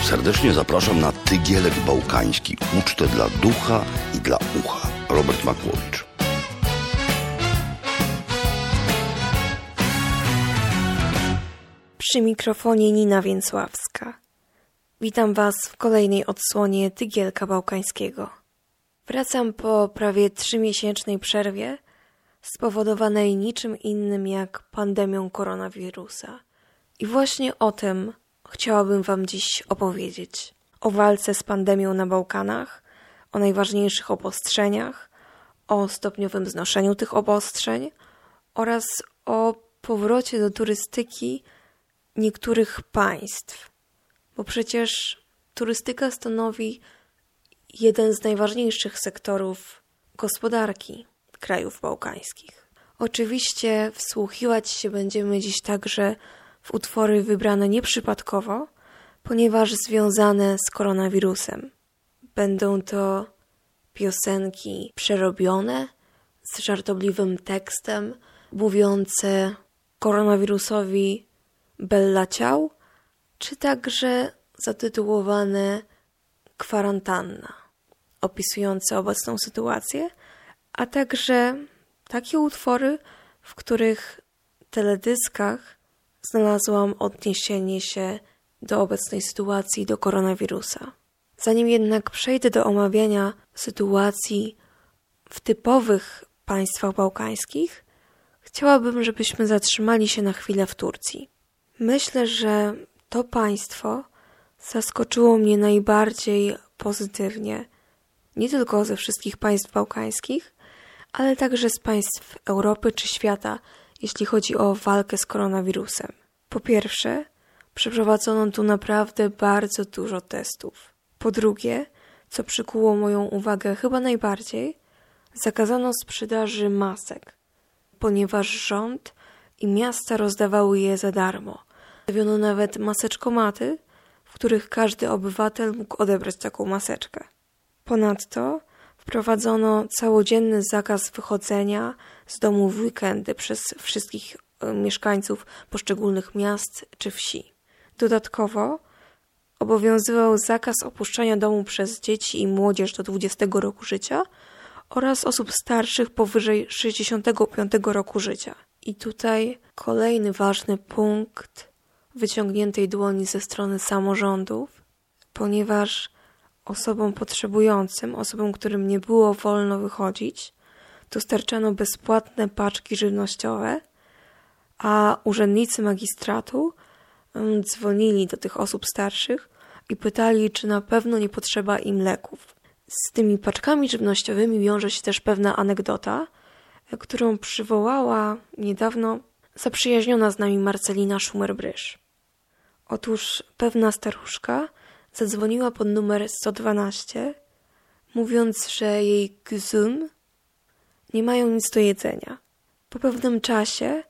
Serdecznie zapraszam na Tygielek Bałkański, ucztę dla ducha i dla ucha. Robert Makłowicz. Przy mikrofonie Nina Więcławska. Witam Was w kolejnej odsłonie Tygielka Bałkańskiego. Wracam po prawie 3-miesięcznej przerwie spowodowanej niczym innym jak pandemią koronawirusa. I właśnie o tym chciałabym Wam dziś opowiedzieć. O walce z pandemią na Bałkanach, o najważniejszych obostrzeniach, o stopniowym znoszeniu tych obostrzeń oraz o powrocie do turystyki niektórych państw. Bo przecież turystyka stanowi jeden z najważniejszych sektorów gospodarki krajów bałkańskich. Oczywiście wsłuchiwać się będziemy dziś także w utwory wybrane nieprzypadkowo, ponieważ związane z koronawirusem. Będą to piosenki przerobione, z żartobliwym tekstem, mówiące koronawirusowi Bella Ciao, czy także zatytułowane Kwarantanna, opisujące obecną sytuację, a także takie utwory, w których teledyskach znalazłam odniesienie się do obecnej sytuacji, do koronawirusa. Zanim jednak przejdę do omawiania sytuacji w typowych państwach bałkańskich, chciałabym, żebyśmy zatrzymali się na chwilę w Turcji. Myślę, że to państwo zaskoczyło mnie najbardziej pozytywnie, nie tylko ze wszystkich państw bałkańskich, ale także z państw Europy czy świata, jeśli chodzi o walkę z koronawirusem. Po pierwsze, przeprowadzono tu naprawdę bardzo dużo testów. Po drugie, co przykuło moją uwagę chyba najbardziej, zakazano sprzedaży masek, ponieważ rząd i miasta rozdawały je za darmo. Stawiono nawet maseczkomaty, w których każdy obywatel mógł odebrać taką maseczkę. Ponadto wprowadzono całodzienny zakaz wychodzenia z domu w weekendy przez wszystkich mieszkańców poszczególnych miast czy wsi. Dodatkowo obowiązywał zakaz opuszczania domu przez dzieci i młodzież do 20 roku życia oraz osób starszych powyżej 65 roku życia. I tutaj kolejny ważny punkt wyciągniętej dłoni ze strony samorządów, ponieważ osobom potrzebującym, osobom, którym nie było wolno wychodzić, dostarczano bezpłatne paczki żywnościowe, a urzędnicy magistratu dzwonili do tych osób starszych i pytali, czy na pewno nie potrzeba im leków. Z tymi paczkami żywnościowymi wiąże się też pewna anegdota, którą przywołała niedawno zaprzyjaźniona z nami Marcelina Schumer-Brysz. Otóż pewna staruszka zadzwoniła pod numer 112, mówiąc, że jej kuzyn nie mają nic do jedzenia. Po pewnym czasie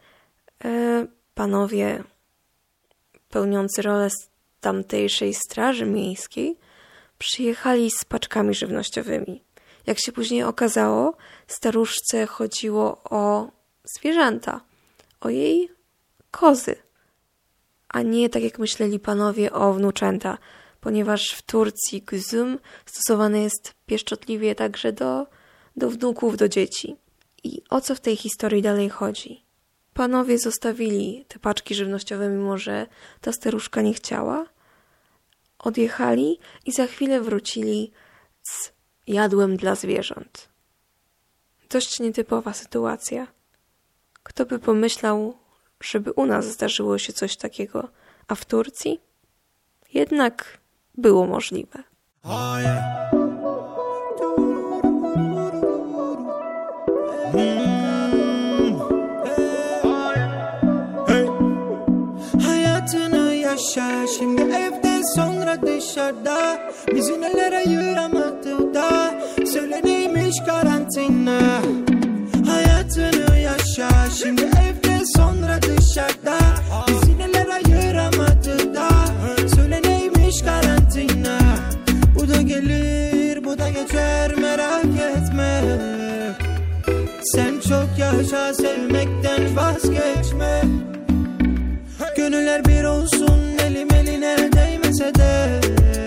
panowie pełniący rolę z tamtejszej straży miejskiej przyjechali z paczkami żywnościowymi. Jak się później okazało, staruszce chodziło o zwierzęta, o jej kozy, a nie, tak jak myśleli panowie, o wnuczęta, ponieważ w Turcji kuzum stosowany jest pieszczotliwie także do wnuków, do dzieci. I o co w tej historii dalej chodzi? Panowie zostawili te paczki żywnościowe, mimo że ta staruszka nie chciała, odjechali i za chwilę wrócili z jadłem dla zwierząt. Dość nietypowa sytuacja. Kto by pomyślał, żeby u nas zdarzyło się coś takiego, a w Turcji? Jednak było możliwe. Hayatını yaşa şimdi evde sonra dışarıda bizi neler ayıramadı da söyle neymiş karantina. Hayatını yaşa şimdi evde sonra dışarıda bizi neler ayıramadı da söyle neymiş karantina. Bu da gelir bu da geçer merak etme. Sen çok yaşa sevmekten vazgeçme. Gönüller bir olsun elim eline değmese de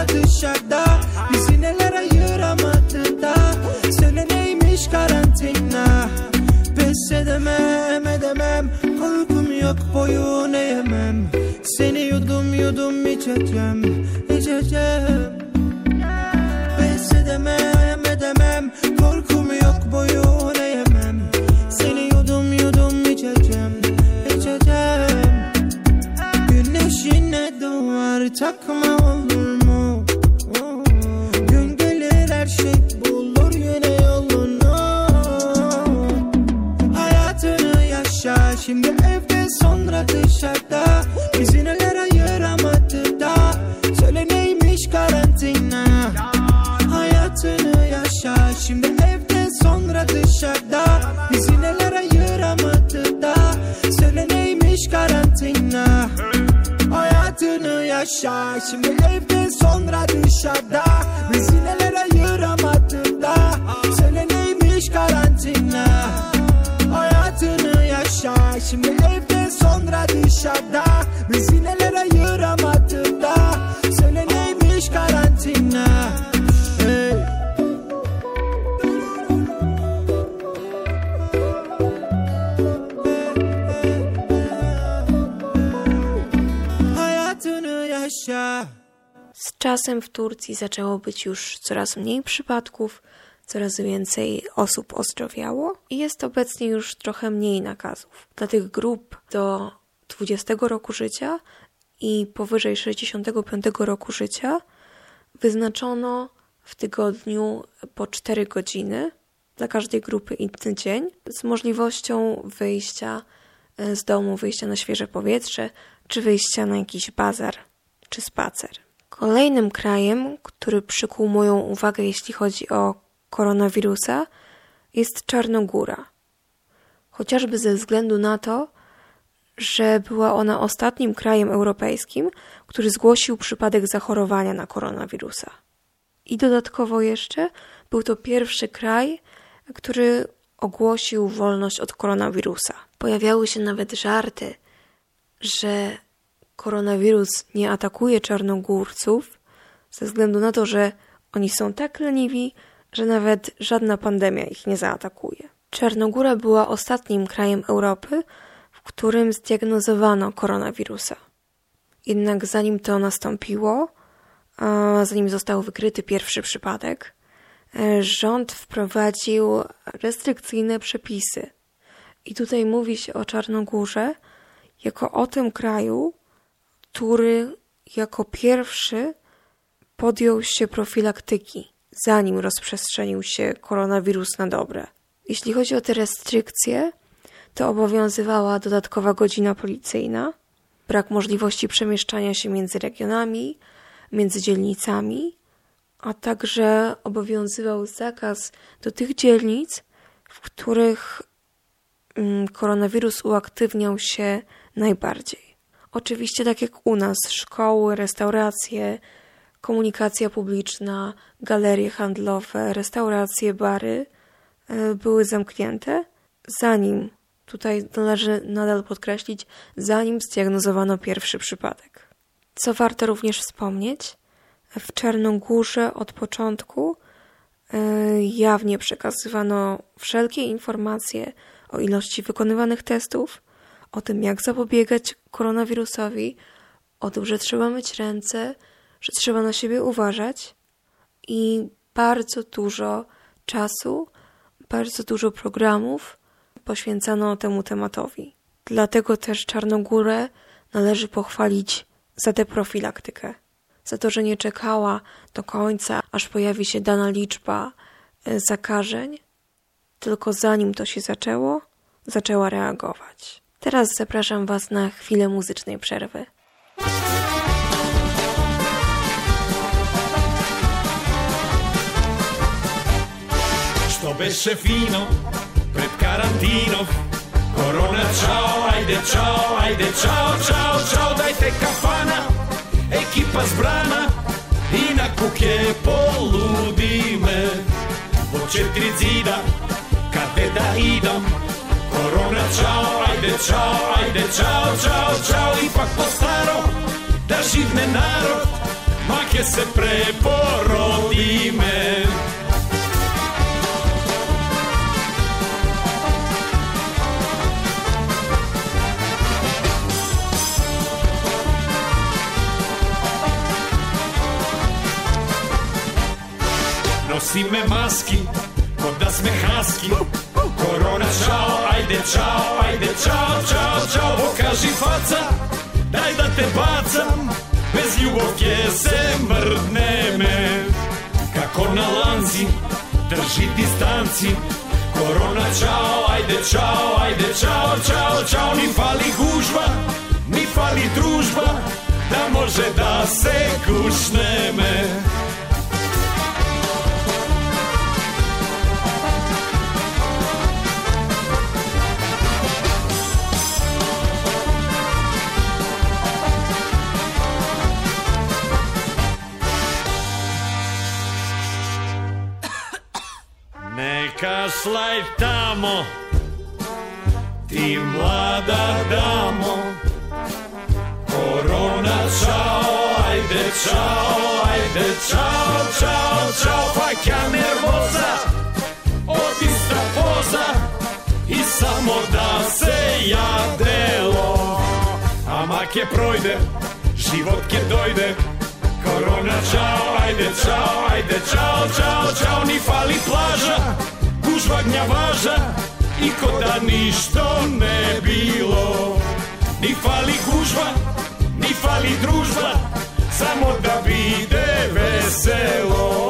sonra dışarıda bizi neler ayıramadı da söyle neymiş karantina. Pes edemem korkum yok boyun eğemem. Seni yudum içeceğim. Pes edemem korkum yok boyun eğemem. Seni yudum içeceğim. Güneşine duvar takma olur mu? Gün gelir her şey bulur yine yolunu. Hayatını yaşa şimdi evde sonra dışarıda bizi neler ayıramadı da söyle neymiş karantina. Hayatını yaşa şimdi evde sonra dışarıda bizi neler ayıramadı da söyle neymiş karantina. Hayatını yaşa şimdi evde sonra dışarıda bizi neler ayıramadı da söyle neymiş karantina. Hayatını yaşa şimdi evde sonra dışarıda bizi neler ayıramadı da söyle neymiş karantina. Hey. Hayatını yaşa. Z czasem w Turcji zaczęło być już coraz mniej przypadków, coraz więcej osób ozdrowiało i jest obecnie już trochę mniej nakazów. Dla tych grup do 20 roku życia i powyżej 65 roku życia wyznaczono w tygodniu po 4 godziny dla każdej grupy inny dzień z możliwością wyjścia z domu, wyjścia na świeże powietrze czy wyjścia na jakiś bazar czy spacer. Kolejnym krajem, który przykuł moją uwagę, jeśli chodzi o koronawirusa, jest Czarnogóra. Chociażby ze względu na to, że była ona ostatnim krajem europejskim, który zgłosił przypadek zachorowania na koronawirusa. I dodatkowo jeszcze był to pierwszy kraj, który ogłosił wolność od koronawirusa. Pojawiały się nawet żarty, że koronawirus nie atakuje Czarnogórców ze względu na to, że oni są tak leniwi, że nawet żadna pandemia ich nie zaatakuje. Czarnogóra była ostatnim krajem Europy, w którym zdiagnozowano koronawirusa. Jednak zanim to nastąpiło, zanim został wykryty pierwszy przypadek, rząd wprowadził restrykcyjne przepisy. I tutaj mówi się o Czarnogórze jako o tym kraju, który jako pierwszy podjął się profilaktyki, zanim rozprzestrzenił się koronawirus na dobre. Jeśli chodzi o te restrykcje, to obowiązywała dodatkowa godzina policyjna, brak możliwości przemieszczania się między regionami, między dzielnicami, a także obowiązywał zakaz do tych dzielnic, w których koronawirus uaktywniał się najbardziej. Oczywiście tak jak u nas, szkoły, restauracje, komunikacja publiczna, galerie handlowe, restauracje, bary były zamknięte, zanim, tutaj należy nadal podkreślić, zanim zdiagnozowano pierwszy przypadek. Co warto również wspomnieć, w Czarnogórze od początku jawnie przekazywano wszelkie informacje o ilości wykonywanych testów, o tym, jak zapobiegać koronawirusowi, o tym, że trzeba myć ręce, że trzeba na siebie uważać i bardzo dużo czasu, bardzo dużo programów poświęcano temu tematowi. Dlatego też Czarnogórę należy pochwalić za tę profilaktykę, za to, że nie czekała do końca, aż pojawi się dana liczba zakażeń, tylko zanim to się zaczęło, zaczęła reagować. Teraz zapraszam Was na chwilę muzycznej przerwy. Što beše fino pred karantinom, korona čao, ajde čao, čao, dajte kafana, ekipa zbrana i na kuke poludime. Po 4 zida, kade da idam, korona čao, ajde čao, ipak po staro, da živne narod, mak je se preporodíme. Nosíme masky, kod da sme husky. Korona čao, ajde čao, ajde čao, čao, čao. Pokaži faca, daj da te bacam. Bez ljubovke se mrdneme. Kako na lanci, drži distanci. Korona čao, ajde čao, ajde čao, čao, čao. Ni fali gužva, ni fali družba, da može da se kušneme. Kašlaj tamo, ti mlada damo. Korona čao, ajde čao, ajde čao, čao, čao. Fajka nervoza, odista poza i samo da se jadelo. A mak je projde, život ke dojde. Korona čao, ajde čao, ajde čao, čao, čao. Ni fali plaža, gužva gnjavaža i ko da ništo ne bilo. Ni fali gužva, ni fali družba, samo da vide veselo.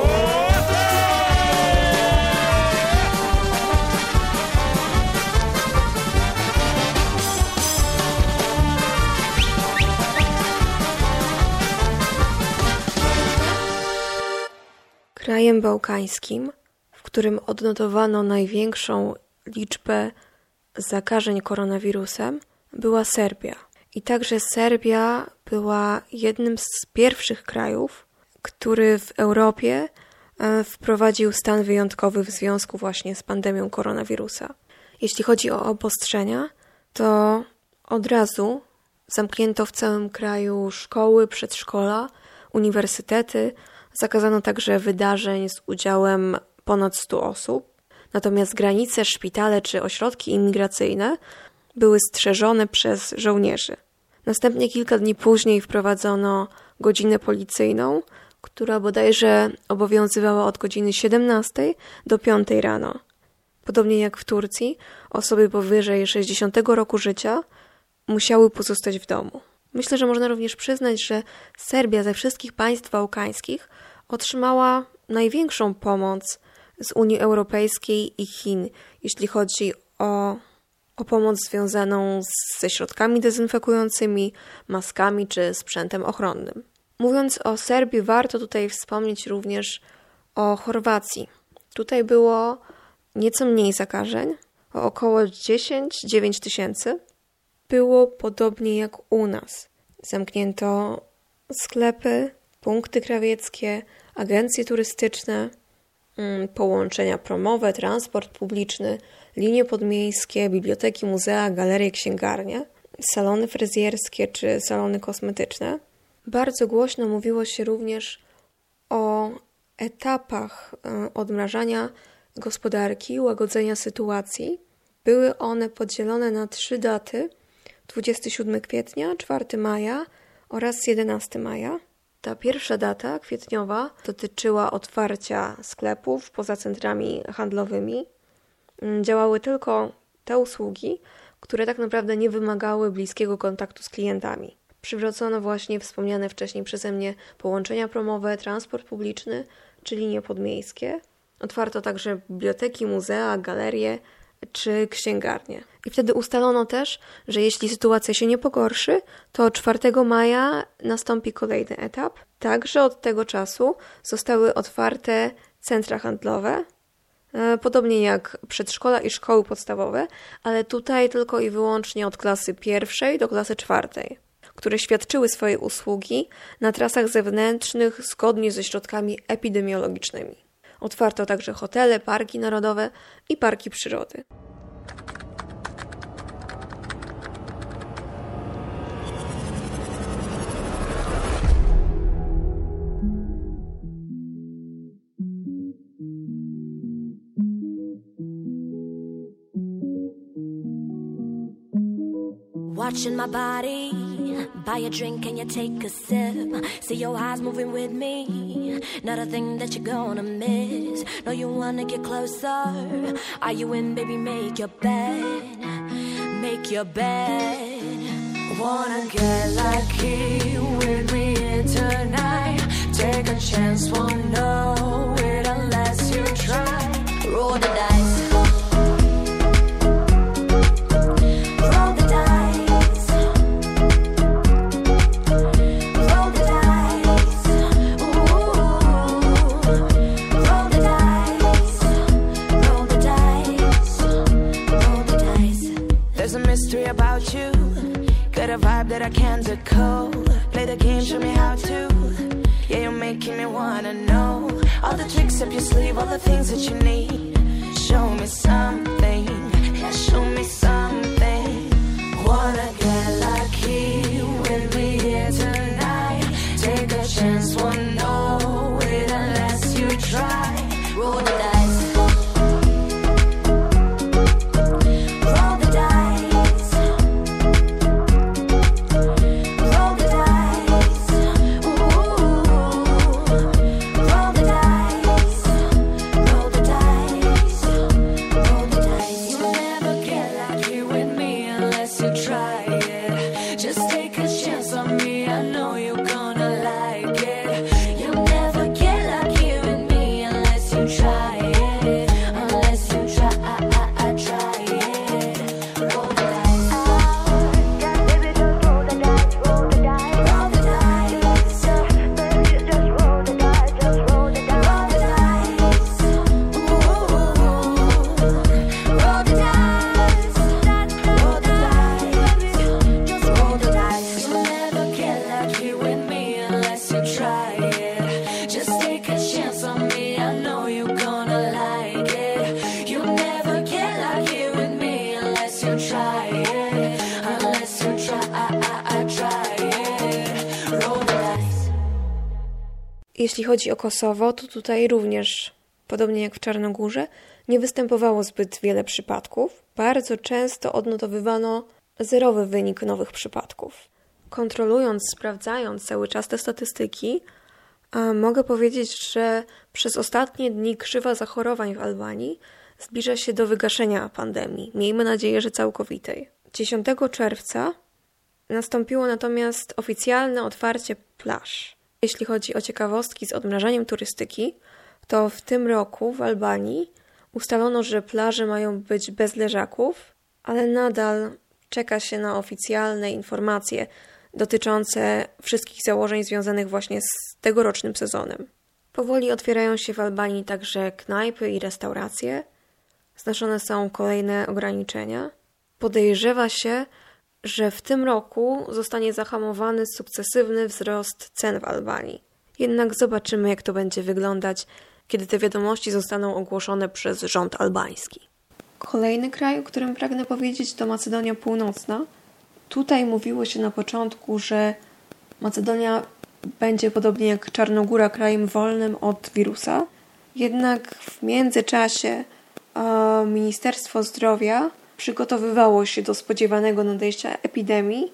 Krajem bałkańskim, w którym odnotowano największą liczbę zakażeń koronawirusem, była Serbia. I także Serbia była jednym z pierwszych krajów, który w Europie wprowadził stan wyjątkowy w związku właśnie z pandemią koronawirusa. Jeśli chodzi o obostrzenia, to od razu zamknięto w całym kraju szkoły, przedszkola, uniwersytety. Zakazano także wydarzeń z udziałem ponad 100 osób. Natomiast granice, szpitale czy ośrodki imigracyjne były strzeżone przez żołnierzy. Następnie kilka dni później wprowadzono godzinę policyjną, która bodajże obowiązywała od godziny 17 do 5 rano. Podobnie jak w Turcji, osoby powyżej 60 roku życia musiały pozostać w domu. Myślę, że można również przyznać, że Serbia ze wszystkich państw bałkańskich otrzymała największą pomoc z Unii Europejskiej i Chin, jeśli chodzi o pomoc związaną ze środkami dezynfekującymi, maskami czy sprzętem ochronnym. Mówiąc o Serbii, warto tutaj wspomnieć również o Chorwacji. Tutaj było nieco mniej zakażeń, o około 10-9 tysięcy. Było podobnie jak u nas. Zamknięto sklepy, punkty krawieckie, agencje turystyczne, połączenia promowe, transport publiczny, linie podmiejskie, biblioteki, muzea, galerie, księgarnie, salony fryzjerskie czy salony kosmetyczne. Bardzo głośno mówiło się również o etapach odmrażania gospodarki, łagodzenia sytuacji. Były one podzielone na 3 daty: 27 kwietnia, 4 maja oraz 11 maja. Ta pierwsza data, kwietniowa, dotyczyła otwarcia sklepów poza centrami handlowymi. Działały tylko te usługi, które tak naprawdę nie wymagały bliskiego kontaktu z klientami. Przywrócono właśnie wspomniane wcześniej przeze mnie połączenia promowe, transport publiczny czy linie podmiejskie. Otwarto także biblioteki, muzea, galerie czy księgarnie. I wtedy ustalono też, że jeśli sytuacja się nie pogorszy, to 4 maja nastąpi kolejny etap. Także od tego czasu zostały otwarte centra handlowe, podobnie jak przedszkola i szkoły podstawowe, ale tutaj tylko i wyłącznie od klasy 1 do klasy 4, które świadczyły swoje usługi na trasach zewnętrznych zgodnie ze środkami epidemiologicznymi. Otwarto także hotele, parki narodowe i parki przyrody. watching my body. Buy a drink and you take a sip. See your eyes moving with me. Not a thing that you're gonna miss. No, you wanna get closer. Are you in, baby? Make your bed. Make your bed. Wanna get lucky with me here tonight. Take a chance, won't know it unless you try. Roll the dice. About you, got a vibe that I can't decode. Play the game, show me how to. Yeah, you're making me wanna know all the tricks up your sleeve, all the things that you need. Show me something, yeah, show me something. Wanna get lucky with me here tonight. Take a chance, won't know it unless you try. Roll the dice. Jeśli chodzi o Kosowo, to tutaj również, podobnie jak w Czarnogórze, nie występowało zbyt wiele przypadków. Bardzo często odnotowywano zerowy wynik nowych przypadków. Kontrolując, sprawdzając cały czas te statystyki, mogę powiedzieć, że przez ostatnie dni krzywa zachorowań w Albanii zbliża się do wygaszenia pandemii. Miejmy nadzieję, że całkowitej. 10 czerwca nastąpiło natomiast oficjalne otwarcie plaż. Jeśli chodzi o ciekawostki z odmrażaniem turystyki, to w tym roku w Albanii ustalono, że plaże mają być bez leżaków, ale nadal czeka się na oficjalne informacje dotyczące wszystkich założeń związanych właśnie z tegorocznym sezonem. Powoli otwierają się w Albanii także knajpy i restauracje. Znoszone są kolejne ograniczenia. Podejrzewa się, że w tym roku zostanie zahamowany sukcesywny wzrost cen w Albanii. Jednak zobaczymy, jak to będzie wyglądać, kiedy te wiadomości zostaną ogłoszone przez rząd albański. Kolejny kraj, o którym pragnę powiedzieć, to Macedonia Północna. Tutaj mówiło się na początku, że Macedonia będzie podobnie jak Czarnogóra krajem wolnym od wirusa. Jednak w międzyczasie Ministerstwo Zdrowia przygotowywało się do spodziewanego nadejścia epidemii.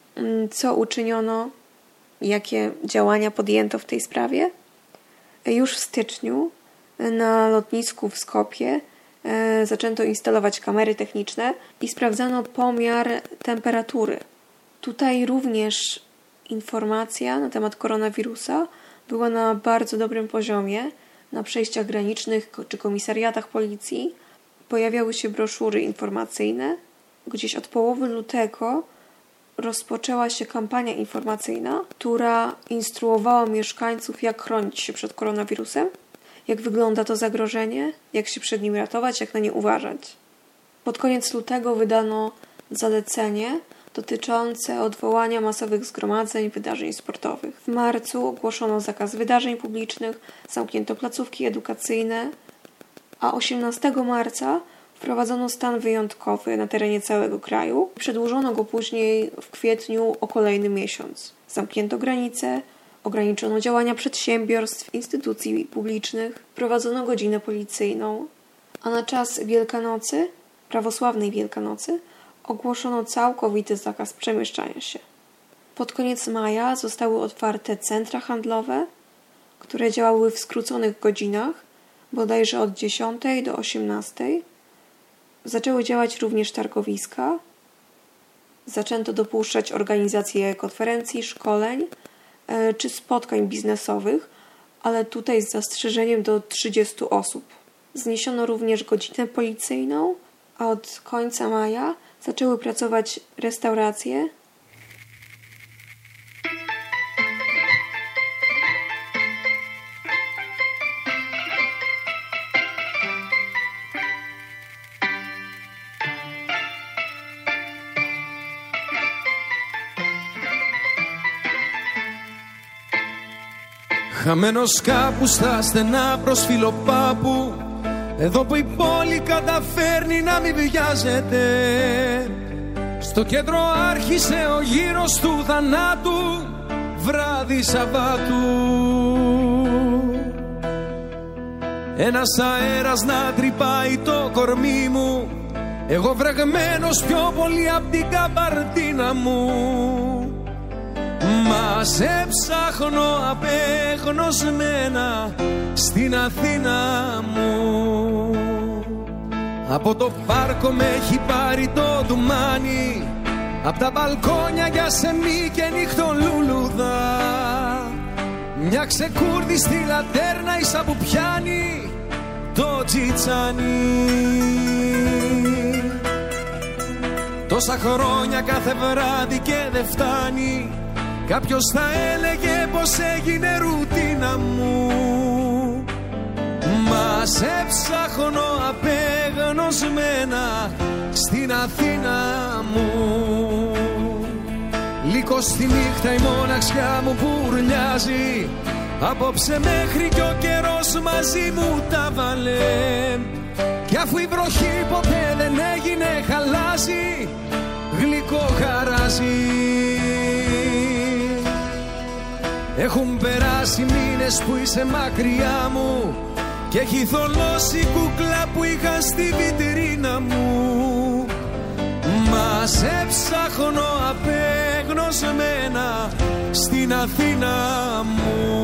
Co uczyniono? Jakie działania podjęto w tej sprawie? Już w styczniu na lotnisku w Skopje zaczęto instalować kamery techniczne i sprawdzano pomiar temperatury. Tutaj również informacja na temat koronawirusa była na bardzo dobrym poziomie. Na przejściach granicznych czy komisariatach policji pojawiały się broszury informacyjne. Gdzieś od połowy lutego rozpoczęła się kampania informacyjna, która instruowała mieszkańców, jak chronić się przed koronawirusem, jak wygląda to zagrożenie, jak się przed nim ratować, jak na nie uważać. Pod koniec lutego wydano zalecenie dotyczące odwołania masowych zgromadzeń, wydarzeń sportowych. W marcu ogłoszono zakaz wydarzeń publicznych, zamknięto placówki edukacyjne, a 18 marca wprowadzono stan wyjątkowy na terenie całego kraju. Przedłużono go później w kwietniu o kolejny miesiąc. Zamknięto granice, ograniczono działania przedsiębiorstw, instytucji publicznych, wprowadzono godzinę policyjną, a na czas Wielkanocy, prawosławnej Wielkanocy, ogłoszono całkowity zakaz przemieszczania się. Pod koniec maja zostały otwarte centra handlowe, które działały w skróconych godzinach, bodajże od 10 do 18. Zaczęły działać również targowiska. Zaczęto dopuszczać organizację konferencji, szkoleń czy spotkań biznesowych, ale tutaj z zastrzeżeniem do 30 osób. Zniesiono również godzinę policyjną, a od końca maja zaczęły pracować restauracje. Χαμένος κάπου στα στενά προς Φιλοπάπου, εδώ που η πόλη καταφέρνει να μην βιάζεται. Στο κέντρο άρχισε ο γύρος του θανάτου, βράδυ Σαββάτου. Ένας αέρας να τρυπάει το κορμί μου, εγώ βρεγμένος πιο πολύ απ' την καμπαρτίνα μου. Μα σε ψάχνω απεγνωσμένα στην Αθήνα μου. Από το πάρκο με έχει πάρει το ντουμάνι, απ' τα μπαλκόνια για σεμί και νυχτολούλουδα. Μια ξεκούρδη στη λατέρνα ίσα που πιάνει το τζιτσάνι. Τόσα χρόνια κάθε βράδυ και δεν φτάνει, κάποιος θα έλεγε πως έγινε ρουτίνα μου. Μα σε ψάχνω απεγνωσμένα στην Αθήνα μου. Λίγο στη νύχτα η μοναξιά μου πουρλιάζει, απόψε μέχρι κι ο καιρός μαζί μου τα βάλε. Κι αφού η βροχή ποτέ δεν έγινε χαλάζει, γλυκό χαράζει. Έχουν περάσει μήνες που είσαι μακριά μου και έχει θολώσει η κούκλα που είχα στη βιτρίνα μου. Μα σε ψάχνω απεγνωσμένα στην Αθήνα μου.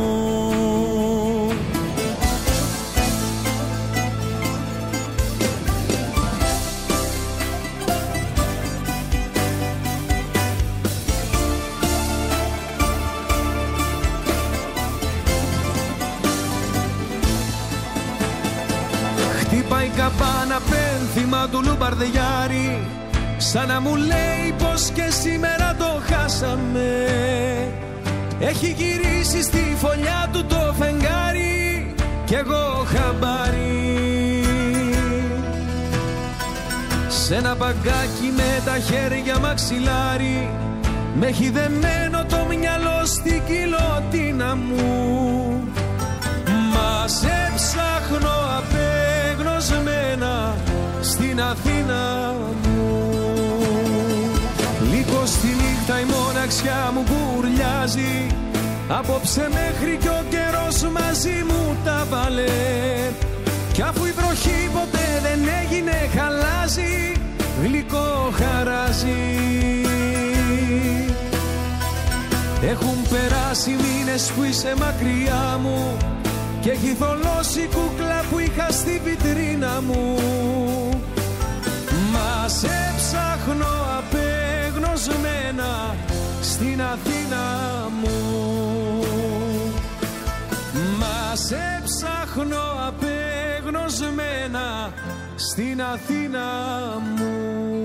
Χτύπα η καμπάνα πένθυμα του Λουμπαρδιάρη, σαν να μου λέει πως και σήμερα το χάσαμε. Έχει γυρίσει στη φωλιά του το φεγγάρι κι εγώ χαμπάρι. Σ' ένα μπαγκάκι με τα χέρια μαξιλάρι, με έχει δεμένο το μυαλό στην κοιλωτίνα μου. Μα σε ψάχνω απεγνωσμένα στην Αθήνα μου. Λίγο στη νύχτα η μοναξιά μου μπουρλιάζει, απόψε μέχρι κι ο καιρός μαζί μου τα βάλε. Κι αφού η βροχή ποτέ δεν έγινε χαλάζει, γλυκό χαράζει. Έχουν περάσει μήνες που είσαι μακριά μου και έχει θολώσει η κούκλα που είχα στη βιτρίνα μου. Μα σε ψάχνω απεγνωσμένα στην Αθήνα μου. Μα σε ψάχνω απεγνωσμένα στην Αθήνα μου.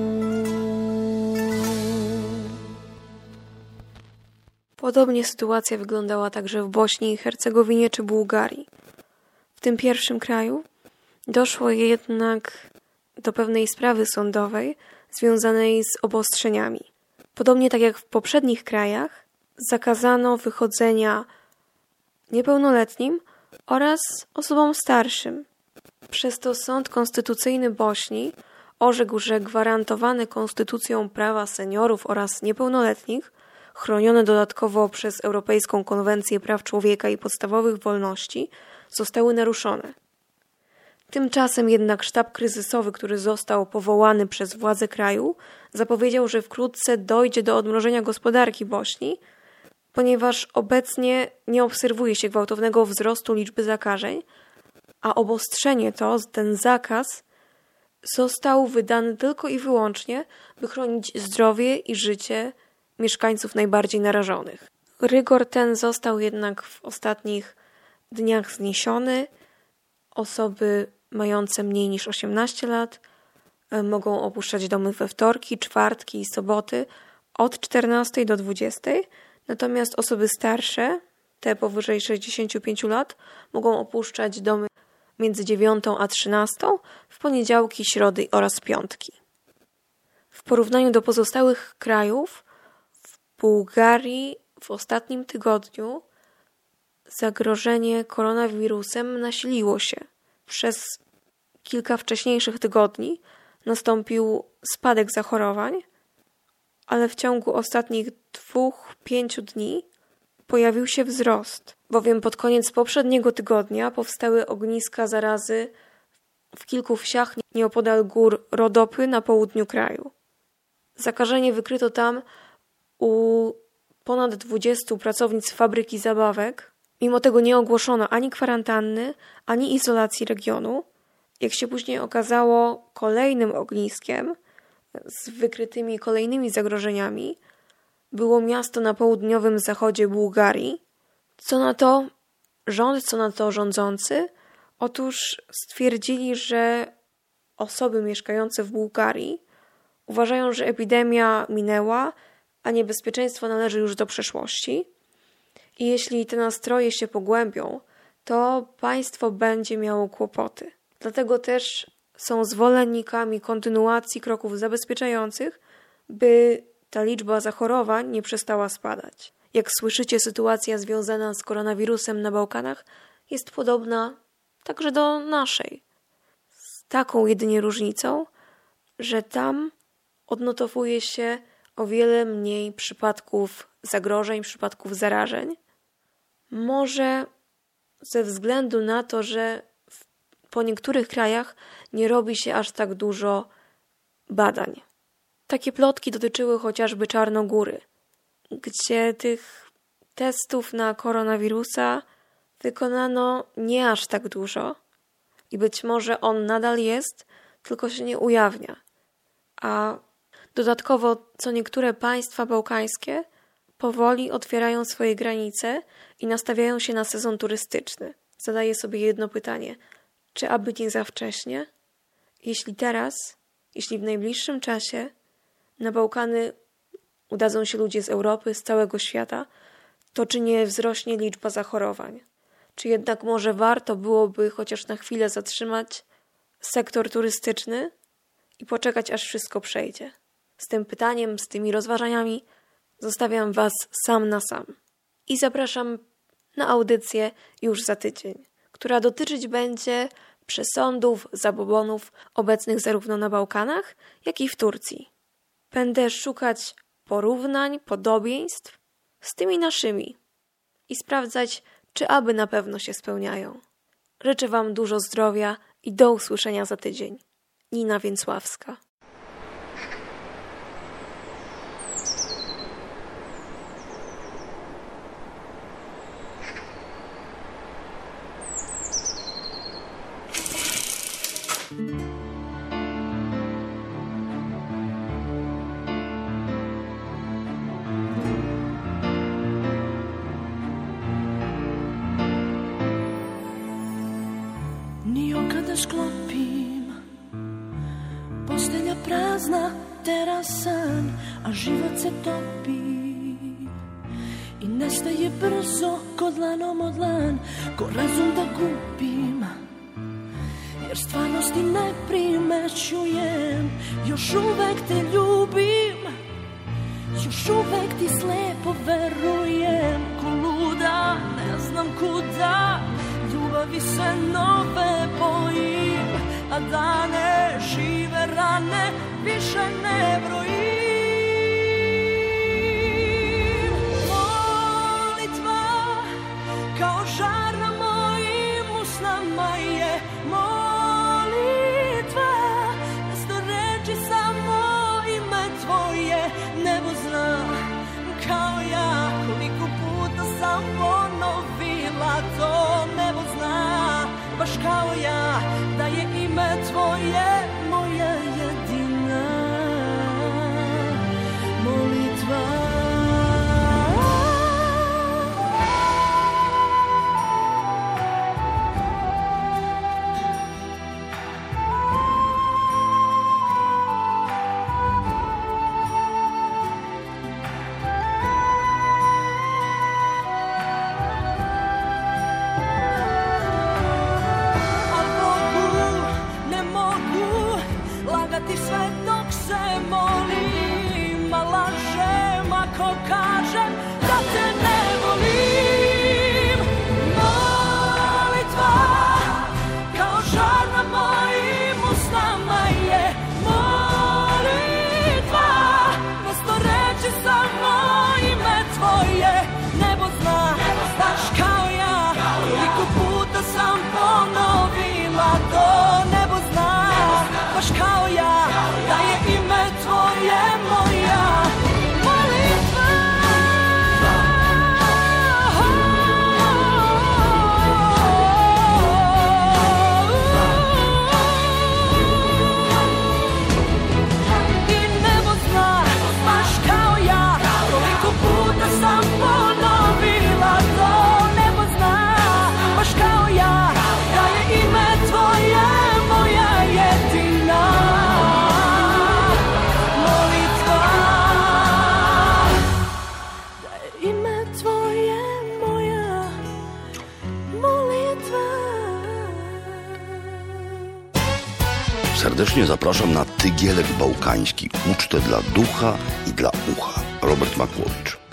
Podobnie sytuacja wyglądała także w Bośni i Hercegowinie czy Bułgarii. W tym pierwszym kraju doszło jednak do pewnej sprawy sądowej związanej z obostrzeniami. Podobnie tak jak w poprzednich krajach, zakazano wychodzenia niepełnoletnim oraz osobom starszym. Przez to Sąd Konstytucyjny Bośni orzekł, że gwarantowane konstytucją prawa seniorów oraz niepełnoletnich, chronione dodatkowo przez Europejską Konwencję Praw Człowieka i Podstawowych Wolności, zostały naruszone. Tymczasem jednak sztab kryzysowy, który został powołany przez władze kraju, zapowiedział, że wkrótce dojdzie do odmrożenia gospodarki Bośni, ponieważ obecnie nie obserwuje się gwałtownego wzrostu liczby zakażeń, a obostrzenie to, ten zakaz, został wydany tylko i wyłącznie, by chronić zdrowie i życie mieszkańców najbardziej narażonych. Rygor ten został jednak w ostatnich dniach zniesiony. Osoby mające mniej niż 18 lat mogą opuszczać domy we wtorki, czwartki i soboty od 14 do 20, natomiast osoby starsze, te powyżej 65 lat, mogą opuszczać domy między 9 a 13 w poniedziałki, środy oraz piątki. W porównaniu do pozostałych krajów, w Bułgarii w ostatnim tygodniu zagrożenie koronawirusem nasiliło się. Przez kilka wcześniejszych tygodni nastąpił spadek zachorowań, ale w ciągu ostatnich 2-5 dni pojawił się wzrost, bowiem pod koniec poprzedniego tygodnia powstały ogniska zarazy w kilku wsiach nieopodal gór Rodopy na południu kraju. Zakażenie wykryto tam u ponad 20 pracownic fabryki zabawek. Mimo tego nie ogłoszono ani kwarantanny, ani izolacji regionu. Jak się później okazało, kolejnym ogniskiem z wykrytymi kolejnymi zagrożeniami było miasto na południowym zachodzie Bułgarii. Co na to rząd, co na to rządzący? Otóż stwierdzili, że osoby mieszkające w Bułgarii uważają, że epidemia minęła, a niebezpieczeństwo należy już do przeszłości. I jeśli te nastroje się pogłębią, to państwo będzie miało kłopoty. Dlatego też są zwolennikami kontynuacji kroków zabezpieczających, by ta liczba zachorowań nie przestała spadać. Jak słyszycie, sytuacja związana z koronawirusem na Bałkanach jest podobna także do naszej. Z taką jedynie różnicą, że tam odnotowuje się o wiele mniej przypadków zagrożeń, przypadków zarażeń. Może ze względu na to, że po niektórych krajach nie robi się aż tak dużo badań. Takie plotki dotyczyły chociażby Czarnogóry, gdzie tych testów na koronawirusa wykonano nie aż tak dużo i być może on nadal jest, tylko się nie ujawnia. A dodatkowo co niektóre państwa bałkańskie powoli otwierają swoje granice i nastawiają się na sezon turystyczny. Zadaję sobie jedno pytanie. Czy aby nie za wcześnie? Jeśli w najbliższym czasie na Bałkany udadzą się ludzie z Europy, z całego świata, to czy nie wzrośnie liczba zachorowań? Czy jednak może warto byłoby chociaż na chwilę zatrzymać sektor turystyczny i poczekać, aż wszystko przejdzie? Z tym pytaniem, z tymi rozważaniami zostawiam Was sam na sam. I zapraszam na audycję już za tydzień, która dotyczyć będzie przesądów, zabobonów obecnych zarówno na Bałkanach, jak i w Turcji. Będę szukać porównań, podobieństw z tymi naszymi i sprawdzać, czy aby na pewno się spełniają. Życzę Wam dużo zdrowia i do usłyszenia za tydzień. Nina Więcławska. Sklopim postelja prazna, tera san, a život se topi i nestaje brzo ko dlanom od dlan, ko razum da gubim, jer stvarnosti ne primećujem. Još uvek te ljubim, još uvek ti slepo verujem, ko luda ne znam kuda, ljubavi se nove bojim, a dane žive rane više ne brojim. Molitva kao žar na mojim usnama je, molitva kao ja, da je ime tvoje moja jedina molitva. Ti sve dok se molim, a lažem ako kažem da te ne volim. Molitva kao žar na mojim usnama je molitva. Mesto reći samo ime tvoje, nebo zna, baš kao ja. Koliko puta sam ponovila to, nebo zna, baš kao ja, da je ime tvoje moja molitva. I nebo zna, baš kao ja, koliko puta sam ponovila to, nebo zna, baš kao ja, da je ime tvoje moja jedina molitva. Da je ime tvoje moja molitva. Serdecznie zapraszam na Tygielek Bałkański. Ucztę dla ducha i dla ucha. Robert Makłowicz.